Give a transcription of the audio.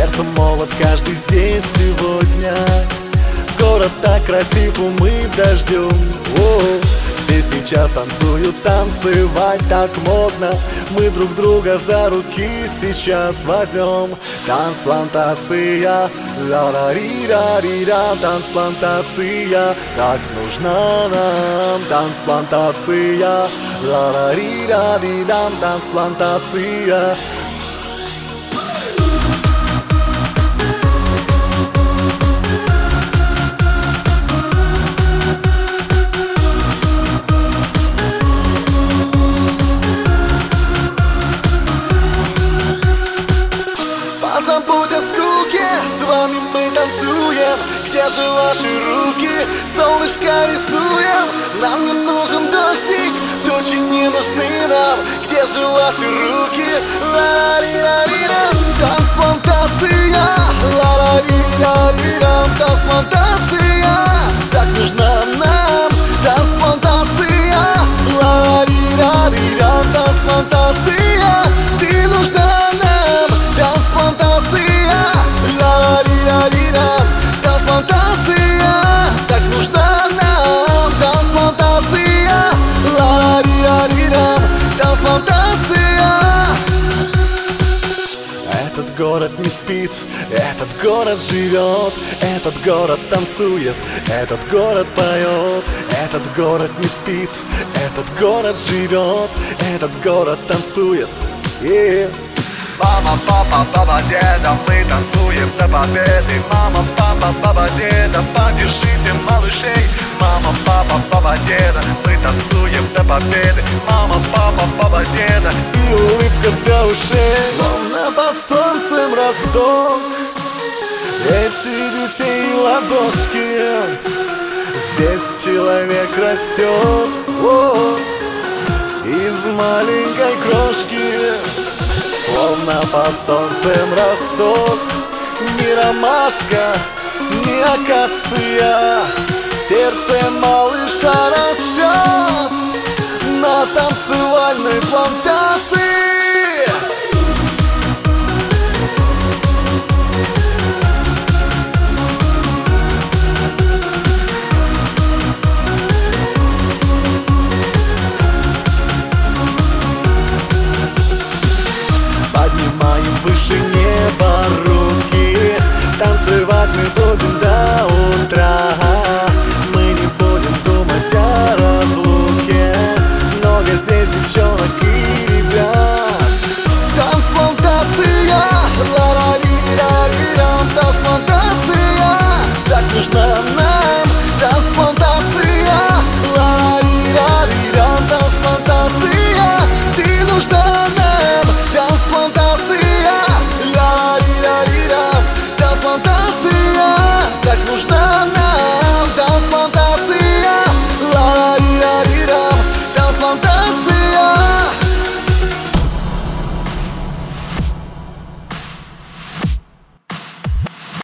сердцем молод каждый здесь сегодня. Город так красив, умыт дождем. Все сейчас танцуют, танцевать так модно. Мы друг друга за руки сейчас возьмем. Танцплантация, ла-ла-ри-ра-ри-ра. Танцплантация, как нужна нам. Танцплантация, ла-ла-ри-ра-ри-ра. Танцплантация. Забудь о скуке, с вами мы танцуем. Где же ваши руки? Солнышко рисуем. Нам не нужен дождик, тучи не нужны нам. Где же ваши руки? Ла-ла-ри-ра-ри-рам. Трансплантация, ла-ла-ри-ра-ри-рам. Трансплантация так нужна нам. Трансплантация, ла-ла-ри-ра-ри-рам. Трансплантация, ты нужна нам. Трансплантация, ла-ла-ри-ра-ри-рам. Трансплантация так нужна нам. Трансплантация, ла-ла-ри-ра-ри-рам. Трансплантация. Этот город не спит, этот город живет, этот город танцует, этот город поет. Этот город не спит, этот город живет, этот город танцует. Мама, папа, баба, деда, мы танцуем до победы. Мама, папа, баба, деда, поддержите малышей. Мама, папа, баба, деда, мы танцуем до победы. Мама, папа, баба, деда, И улыбка до ушей, словно под солнцем росток. Эти детей ладошки, здесь человек растет. Из маленькой крошки, словно под солнцем росток. Ни ромашка, ни акация, сердце малыша растет на танцевальной плантации. Поднимаем выше неба руки, танцевать мы будем до утра. Мы не будем думать о разлуке, много здесь девчонок и ребят. Трансплантация, ла-ла-ри-ра-ри-рам. Трансплантация так нужна нам.